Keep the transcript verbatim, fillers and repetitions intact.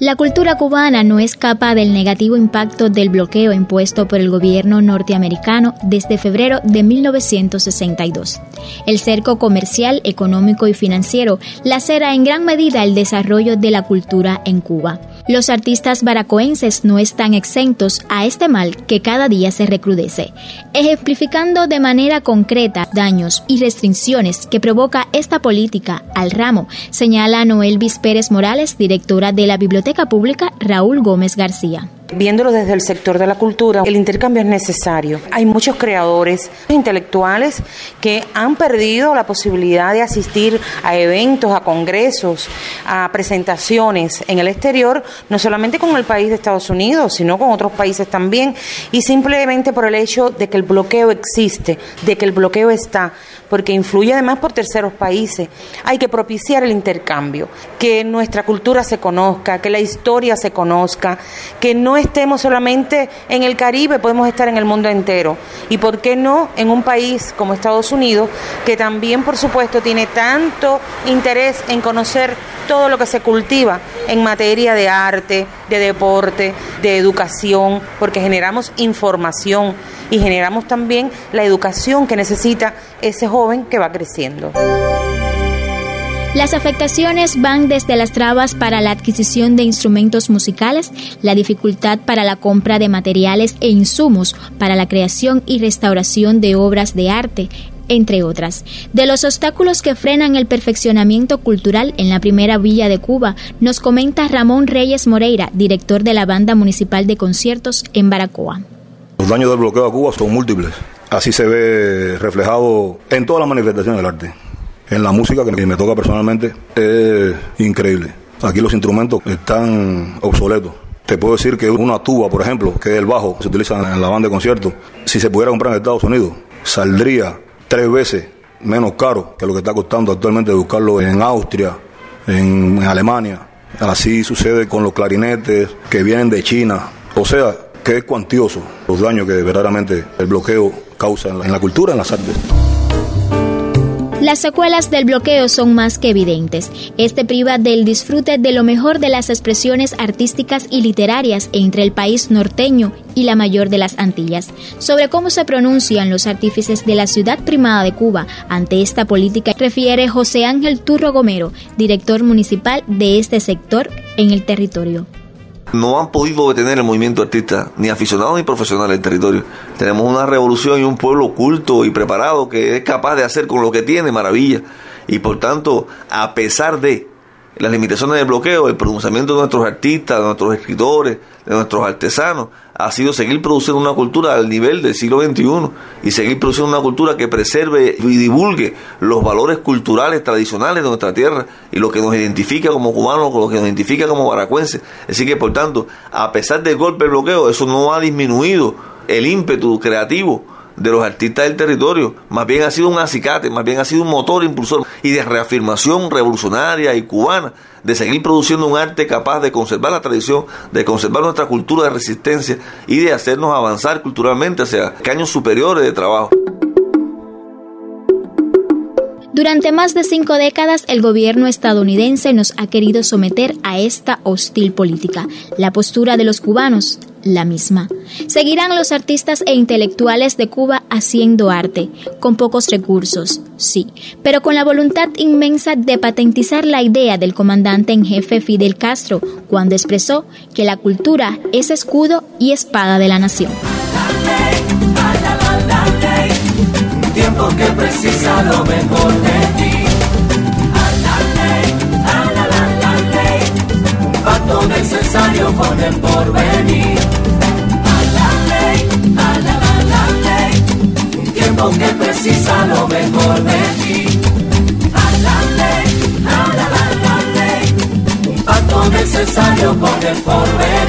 La cultura cubana no escapa del negativo impacto del bloqueo impuesto por el gobierno norteamericano desde febrero de mil novecientos sesenta y dos. El cerco comercial, económico y financiero lacera en gran medida el desarrollo de la cultura en Cuba. Los artistas baracoenses no están exentos a este mal que cada día se recrudece, ejemplificando de manera concreta daños y restricciones que provoca esta política al ramo, señala Noelvis Pérez Morales, directora de la Biblioteca Pública Raúl Gómez García. Viéndolo desde el sector de la cultura, el intercambio es necesario. Hay muchos creadores intelectuales que han perdido la posibilidad de asistir a eventos, a congresos, a presentaciones en el exterior, no solamente con el país de Estados Unidos, sino con otros países también, y simplemente por el hecho de que el bloqueo existe, de que el bloqueo está, porque influye además por terceros países. Hay que propiciar el intercambio, que nuestra cultura se conozca, que la historia se conozca, que no estemos solamente en el Caribe, podemos estar en el mundo entero. Y por qué no en un país como Estados Unidos, que también por supuesto tiene tanto interés en conocer todo lo que se cultiva en materia de arte, de deporte, de educación, porque generamos información y generamos también la educación que necesita ese joven que va creciendo. Las afectaciones van desde las trabas para la adquisición de instrumentos musicales, la dificultad para la compra de materiales e insumos para la creación y restauración de obras de arte, entre otras. De los obstáculos que frenan el perfeccionamiento cultural en la primera villa de Cuba, nos comenta Ramón Reyes Moreira, director de la Banda Municipal de Conciertos en Baracoa. Los daños del bloqueo a Cuba son múltiples. Así se ve reflejado en todas las manifestaciones del arte. En la música, que me toca personalmente, es increíble. Aquí los instrumentos están obsoletos. Te puedo decir que una tuba, por ejemplo, que es el bajo, que se utiliza en la banda de conciertos, si se pudiera comprar en Estados Unidos, saldría tres veces menos caro que lo que está costando actualmente buscarlo en Austria, en, en Alemania. Así sucede con los clarinetes que vienen de China. O sea, que es cuantioso los daños que verdaderamente el bloqueo causa en la, en la cultura, en las artes. Las secuelas del bloqueo son más que evidentes. Este priva del disfrute de lo mejor de las expresiones artísticas y literarias entre el país norteño y la mayor de las Antillas. Sobre cómo se pronuncian los artífices de la ciudad primada de Cuba ante esta política, refiere José Ángel Turro Gomero, director municipal de este sector en el territorio. No han podido detener el movimiento artista, ni aficionados ni profesionales del territorio. Tenemos una revolución y un pueblo culto y preparado que es capaz de hacer con lo que tiene maravilla. Y por tanto, a pesar de las limitaciones del bloqueo, el pronunciamiento de nuestros artistas, de nuestros escritores, de nuestros artesanos, ha sido seguir produciendo una cultura al nivel del siglo veintiuno y seguir produciendo una cultura que preserve y divulgue los valores culturales tradicionales de nuestra tierra y lo que nos identifica como cubanos, lo que nos identifica como baracuenses. Así que, por tanto, a pesar del golpe del bloqueo, eso no ha disminuido el ímpetu creativo de los artistas del territorio. Más bien ha sido un acicate, más bien ha sido un motor impulsor y de reafirmación revolucionaria y cubana, de seguir produciendo un arte capaz de conservar la tradición, de conservar nuestra cultura de resistencia y de hacernos avanzar culturalmente hacia años superiores de trabajo. Durante más de cinco décadas, el gobierno estadounidense nos ha querido someter a esta hostil política. La postura de los cubanos, la misma. Seguirán los artistas e intelectuales de Cuba haciendo arte, con pocos recursos, sí, pero con la voluntad inmensa de patentizar la idea del comandante en jefe Fidel Castro, cuando expresó que la cultura es escudo y espada de la nación. Tiempo que precisa lo mejor de ti. A la ley, a la, la, la ley, un pacto necesario con el porvenir. A la ley, a la, la, la ley, un tiempo que precisa lo mejor de ti. A la ley, a la, la, la ley, un pacto necesario con el porvenir.